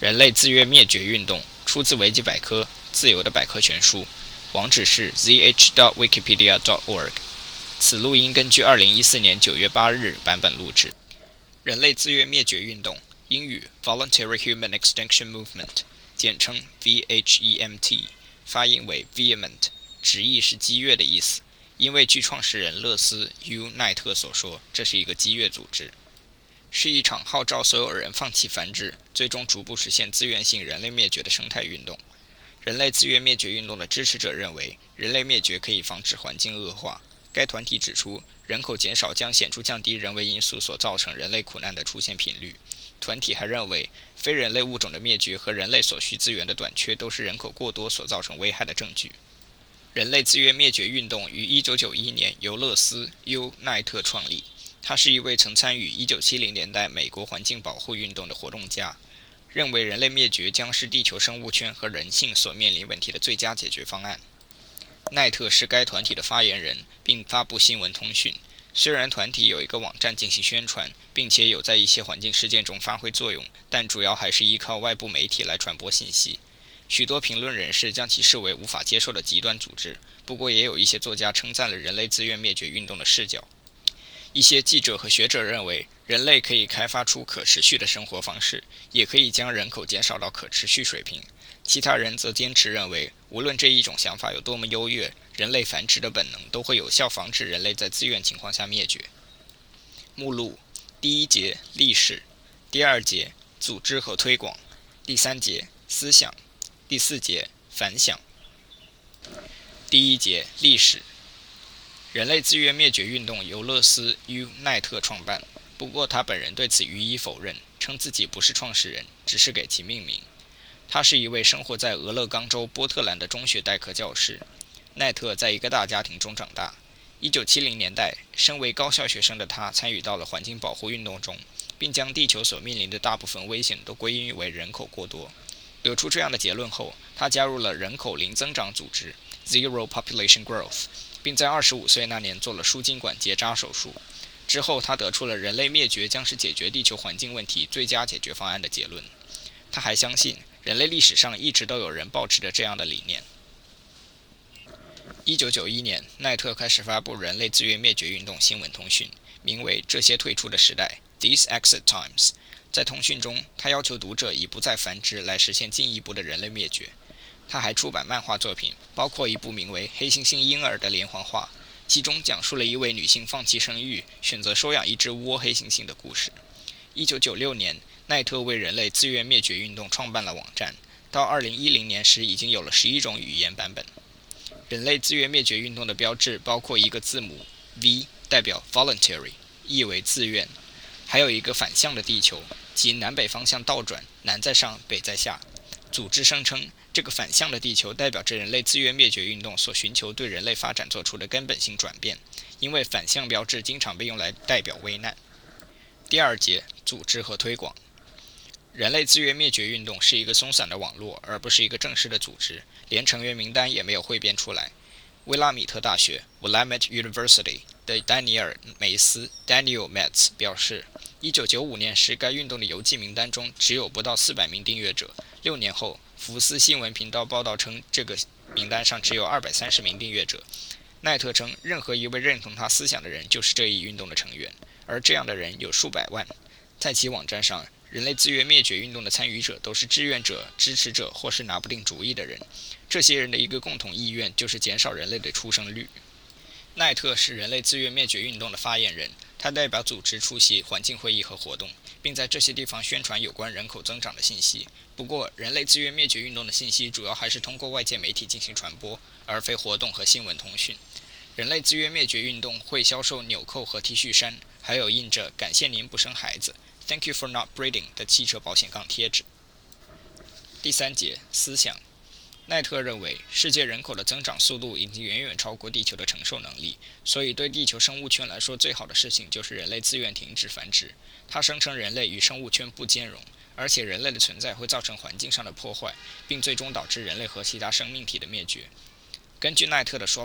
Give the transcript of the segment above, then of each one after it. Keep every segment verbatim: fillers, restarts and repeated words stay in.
人类自愿灭绝运动出自维基百科，自由的百科全书，网址是 z h dot wikipedia dot org。此录音根据二零一四年九月八日版本录制。人类自愿灭绝运动，英语 Voluntary Human Extinction Movement， 简称 V H E M T， 发音为 vehement， 直译是激越的意思。因为据创始人勒斯 U 奈特所说，这是一个激越组织，是一场号召所有人放弃繁殖，最终逐步实现自愿性人类灭绝的生态运动。人类自愿灭绝运动的支持者认为，人类灭绝可以防止环境恶化。该团体指出，人口减少将显著降低人为因素所造成人类苦难的出现频率。团体还认为，非人类物种的灭绝和人类所需资源的短缺都是人口过多所造成危害的证据。人类自愿灭绝运动于一九九一年由勒斯 U 奈特创立，他是一位曾参与一九七零年代美国环境保护运动的活动家，认为人类灭绝将是地球生物圈和人性所面临问题的最佳解决方案。奈特是该团体的发言人，并发布新闻通讯。虽然团体有一个网站进行宣传，并且有在一些环境事件中发挥作用，但主要还是依靠外部媒体来传播信息。许多评论人士将其视为无法接受的极端组织，不过也有一些作家称赞了人类自愿灭绝运动的视角。一些记者和学者认为，人类可以开发出可持续的生活方式，也可以将人口减少到可持续水平。其他人则坚持认为，无论这一种想法有多么优越，人类繁殖的本能都会有效防止人类在自愿情况下灭绝。目录：第一节历史，第二节组织和推广，第三节思想，第四节反响。第一节历史。人类自愿灭绝运动由勒斯 U 奈特创办，不过他本人对此予以否认，称自己不是创始人，只是给其命名。他是一位生活在俄勒冈州波特兰的中学代课教师。奈特在一个大家庭中长大。一九七零年代，身为高校学生的他参与到了环境保护运动中，并将地球所面临的大部分危险都归因为人口过多。得出这样的结论后，他加入了人口零增长组织 Zero Population Growth， 并在二十五岁那年做了输精管结扎手术。之后，他得出了人类灭绝将是解决地球环境问题最佳解决方案的结论。他还相信，人类历史上一直都有人抱持着这样的理念。一九九一年，奈特开始发布人类自愿灭绝运动新闻通讯，名为《这些退出的时代》 These Exit Times。在通讯中，他要求读者以不再繁殖来实现进一步的人类灭绝。他还出版漫画作品，包括一部名为《黑猩猩婴儿》的连环画，其中讲述了一位女性放弃生育，选择收养一只窝黑猩猩的故事。一九九六年，奈特为人类自愿灭绝运动创办了网站，到二零一零年时已经有了十一种语言版本。人类自愿灭绝运动的标志包括一个字母 V， 代表 voluntary， 意为自愿，还有一个反向的地球，即南北方向倒转，南在上，北在下。组织声称，这个反向的地球代表着人类自愿灭绝运动所寻求对人类发展做出的根本性转变，因为反向标志经常被用来代表危难。第二节组织和推广。人类自愿灭绝运动是一个松散的网络，而不是一个正式的组织，连成员名单也没有汇编出来。威拉米特大学 Willamette University 的丹尼尔·梅斯 Daniel Metz 表示，一九九五年时该运动的邮寄名单中只有不到四百名订阅者。六年后，福斯新闻频道报道称，这个名单上只有二百三十名订阅者。奈特称，任何一位认同他思想的人就是这一运动的成员，而这样的人有数百万。在其网站上，人类自愿灭绝运动的参与者都是志愿者、支持者或是拿不定主意的人。这些人的一个共同意愿就是减少人类的出生率。奈特是人类自愿灭绝运动的发言人，他代表组织出席环境会议和活动，并在这些地方宣传有关人口增长的信息。不过，人类自愿灭绝运动的信息主要还是通过外界媒体进行传播，而非活动和新闻通讯。人类自愿灭绝运动会销售纽扣和 T 恤衫，还有印着"感谢您不生孩子 Thank you for not breeding" 的汽车保险杠贴纸。第三节思想。奈特认为，世界人口的增长速度已经远远超过地球的承受能力，所以对地球生物圈来说，最好的事情就是人类自愿停止繁殖。他声称人类与生物圈不兼容，而且人类的存在会造成环境上的破坏，并最终导致人类和其他生命体的灭绝。根据奈特的说法，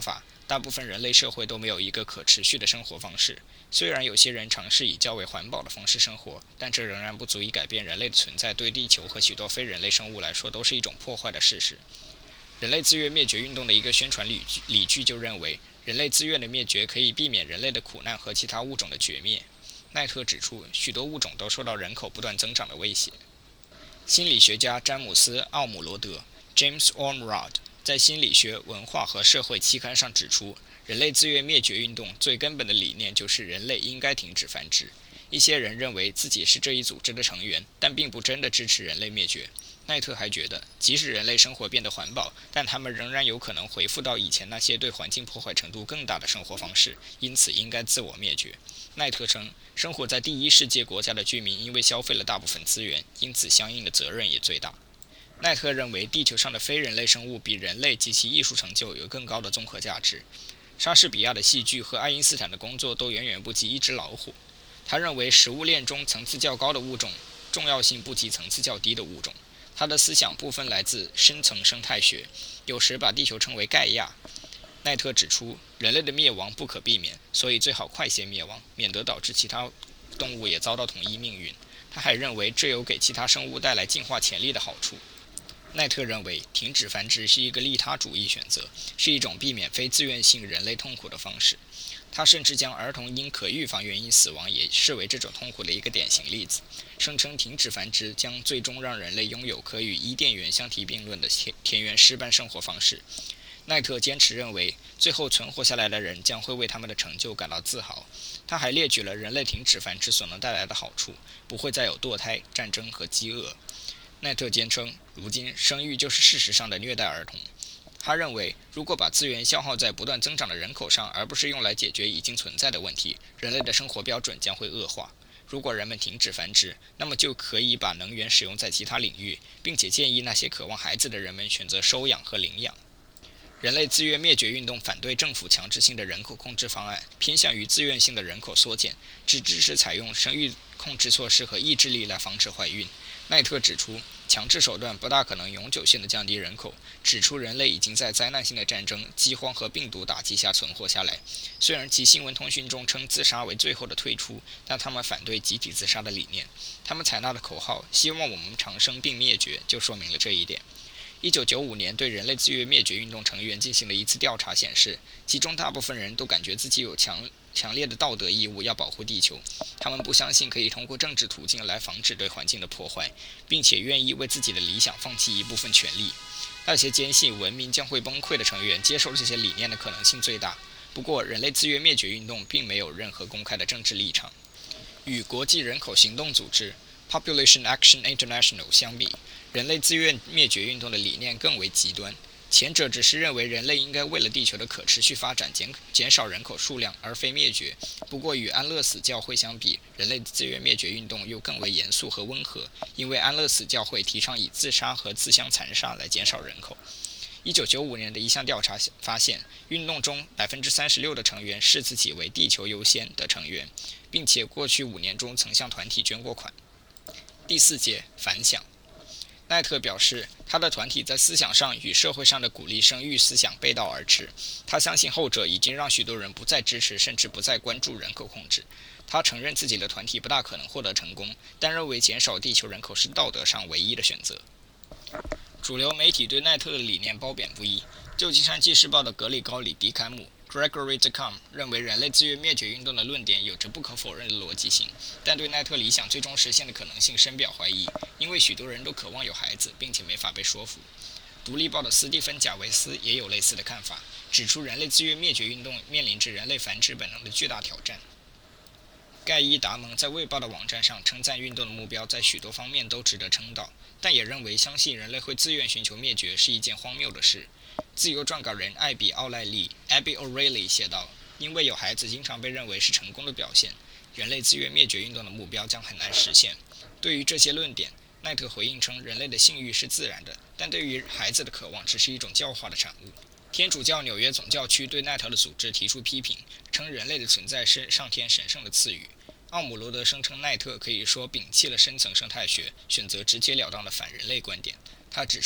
大部分人类社会都没有一个可持续的生活方式。虽然有些人尝试以较为环保的方式生活，但这仍然不足以改变人类的存在对地球和许多非人类生物来说都是一种破坏的事实。人类自愿灭绝运动的一个宣传理据理据就认为，人类自愿的灭绝可以避免人类的苦难和其他物种的绝灭。奈特指出，许多物种都受到人口不断增长的威胁。心理学家詹姆斯·奥姆罗德 （James Ormrod） 在《心理学、文化和社会》期刊上指出，人类自愿灭绝运动最根本的理念就是人类应该停止繁殖。一些人认为自己是这一组织的成员，但并不真的支持人类灭绝。奈特还觉得，即使人类生活变得环保，但他们仍然有可能回复到以前那些对环境破坏程度更大的生活方式，因此应该自我灭绝。奈特称，生活在第一世界国家的居民因为消费了大部分资源，因此相应的责任也最大。奈特认为，地球上的非人类生物比人类及其艺术成就有更高的综合价值。莎士比亚的戏剧和爱因斯坦的工作都远远不及一只老虎。他认为，食物链中层次较高的物种重要性不及层次较低的物种。他的思想部分来自深层生态学，有时把地球称为盖亚。奈特指出，人类的灭亡不可避免，所以最好快些灭亡，免得导致其他动物也遭到同一命运。他还认为，这有给其他生物带来进化潜力的好处。奈特认为，停止繁殖是一个利他主义选择，是一种避免非自愿性人类痛苦的方式。他甚至将儿童因可预防原因死亡也视为这种痛苦的一个典型例子，声称停止繁殖将最终让人类拥有可与伊甸园相提并论的田园诗般生活方式。奈特坚持认为，最后存活下来的人将会为他们的成就感到自豪。他还列举了人类停止繁殖所能带来的好处，不会再有堕胎、战争和饥饿。奈特坚称，如今生育就是事实上的虐待儿童。他认为，如果把资源消耗在不断增长的人口上，而不是用来解决已经存在的问题，人类的生活标准将会恶化。如果人们停止繁殖，那么就可以把能源使用在其他领域，并且建议那些渴望孩子的人们选择收养和领养。人类自愿灭绝运动反对政府强制性的人口控制方案，偏向于自愿性的人口缩减，只支持采用生育控制措施和意志力来防止怀孕。奈特指出，强制手段不大可能永久性的降低人口，指出人类已经在灾难性的战争、饥荒和病毒打击下存活下来。虽然其新闻通讯中称自杀为最后的退出，但他们反对集体自杀的理念。他们采纳的口号“希望我们长生并灭绝”就说明了这一点。一九九五年对人类自愿灭绝运动成员进行了一次调查，显示其中大部分人都感觉自己有强强烈的道德义务要保护地球，他们不相信可以通过政治途径来防止对环境的破坏，并且愿意为自己的理想放弃一部分权利。那些坚信文明将会崩溃的成员接受这些理念的可能性最大。不过，人类自愿灭绝运动并没有任何公开的政治立场。与国际人口行动组织 Population Action International 相比，人类自愿灭绝运动的理念更为极端。前者只是认为人类应该为了地球的可持续发展减减少人口数量，而非灭绝。不过与安乐死教会相比，人类自愿灭绝运动又更为严肃和温和，因为安乐死教会提倡以自杀和自相残杀来减少人口。一九九五年的一项调查发现，运动中 百分之三十六 的成员视自己为地球优先的成员，并且过去五年中曾向团体捐过款。第四节反响。奈特表示，他的团体在思想上与社会上的鼓励生育思想背道而驰。他相信后者已经让许多人不再支持，甚至不再关注人口控制。他承认自己的团体不大可能获得成功，但认为减少地球人口是道德上唯一的选择。主流媒体对奈特的理念褒贬不一。旧金山纪事报的格里高里·迪坎姆 Gregory Decam 认为人类自愿灭绝运动的论点有着不可否认的逻辑性，但对奈特理想最终实现的可能性深表怀疑，因为许多人都渴望有孩子，并且没法被说服。独立报的斯蒂芬·贾维斯也有类似的看法，指出人类自愿灭绝运动面临着人类繁殖本能的巨大挑战。盖伊·达蒙在《卫报》的网站上称赞运动的目标在许多方面都值得称道，但也认为相信人类会自愿寻求灭绝是一件荒谬的事。自由撰稿人艾比·奥赖利 （Abby O'Reilly） 写道：“因为有孩子经常被认为是成功的表现，人类自愿灭绝运动的目标将很难实现。”对于这些论点，奈特回应称，人类的性欲是自然的，但对于孩子的渴望只是一种教化的产物。天主教纽约总教区对奈特的组织提出批评，称人类的存在是上天神圣的赐予。奥姆罗德声称奈特可以说摒弃了深层生态学，选择直截了当的反人类观点。他指出，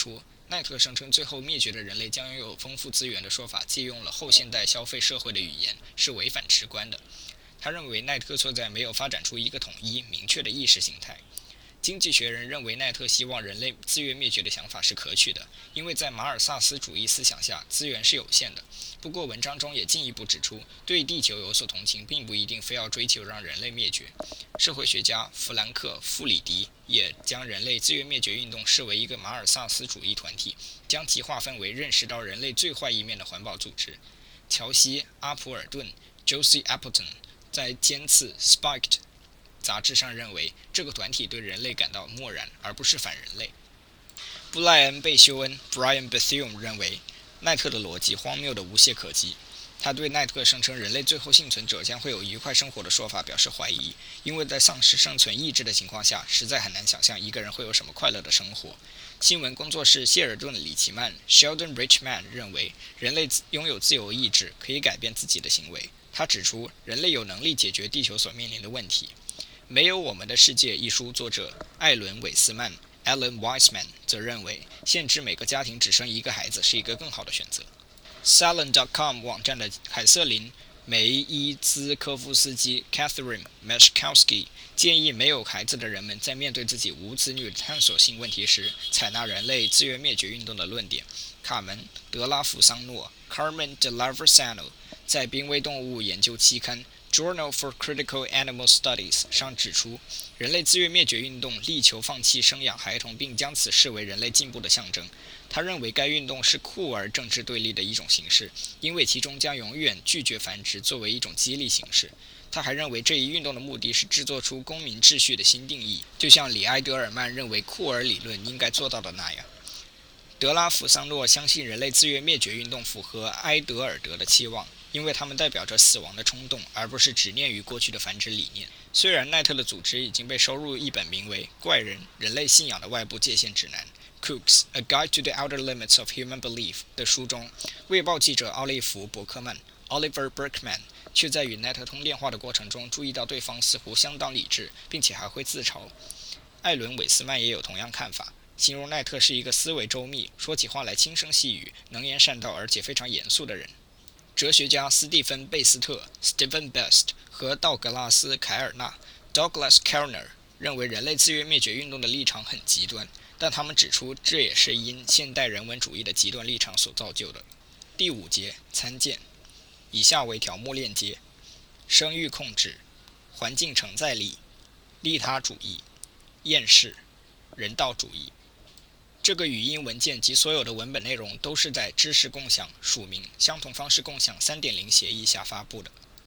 奈特声称最后灭绝的人类将拥有丰富资源的说法借用了后现代消费社会的语言，是违反直观的。他认为奈特错在没有发展出一个统一、明确的意识形态。经济学人认为奈特希望人类自愿灭绝的想法是可取的，因为在马尔萨斯主义思想下，资源是有限的。不过文章中也进一步指出，对地球有所同情并不一定非要追求让人类灭绝。社会学家弗兰克·富里迪也将人类自愿灭绝运动视为一个马尔萨斯主义团体，将其划分为认识到人类最坏一面的环保组织。乔西·阿普尔顿 （Josie Appleton） 在尖刺 Spiked杂志上认为，这个团体对人类感到漠然，而不是反人类。布莱恩·贝修恩 （Brian Bethune） 认为，奈特的逻辑荒谬的无懈可击。他对奈特声称人类最后幸存者将会有愉快生活的说法表示怀疑，因为在丧失生存意志的情况下，实在很难想象一个人会有什么快乐的生活。新闻工作室谢尔顿·里奇曼 （Sheldon Richman） 认为，人类拥有自由意志，可以改变自己的行为。他指出，人类有能力解决地球所面临的问题。《没有我们的世界》一书作者艾伦·韦斯曼 （Alan Weisman） 则认为，限制每个家庭只生一个孩子是一个更好的选择。Salon 点 com 网站的凯瑟琳·梅伊兹科夫斯基 （Catherine Meshkowski） 建议没有孩子的人们在面对自己无子女探索性问题时，采纳人类自愿灭绝运动的论点。卡门·德拉福桑诺 （Carmen de Laversano） 在濒危动物研究期刊Journal for Critical Animal Studies 上指出，人类自愿灭绝运动力求放弃生养孩童，并将此视为人类进步的象征。他认为该运动是酷儿政治对立的一种形式，因为其中将永远拒绝繁殖作为一种激励形式。他还认为这一运动的目的是制作出公民秩序的新定义，就像里埃德尔曼认为酷儿理论应该做到的那样。德拉福桑诺相信人类自愿灭绝运动符合埃德尔德的期望，因为它们代表着死亡的冲动，而不是执念于过去的繁殖理念。虽然奈特的组织已经被收入一本名为《怪人：人类信仰的外部界限指南》（Kooks: A Guide to the Outer Limits of Human Belief） 的书中，卫报记者奥利弗·伯克曼 （Oliver Berkman） 却在与奈特通电话的过程中注意到对方似乎相当理智，并且还会自嘲。艾伦·韦斯曼也有同样看法，形容奈特是一个思维周密、说起话来轻声细语、能言善道而且非常严肃的人。哲学家斯蒂芬·贝斯特 （Stephen Best） 和道格拉斯·凯尔纳 （Douglas Kellner） 认为人类自愿灭绝运动的立场很极端，但他们指出这也是因现代人文主义的极端立场所造就的。第五节参见。以下为条目链接：生育控制、环境承载力、利他主义、厌世、人道主义。这个语音文件及所有的文本内容都是在知识共享、署名、相同方式共享 三点零 协议下发布的。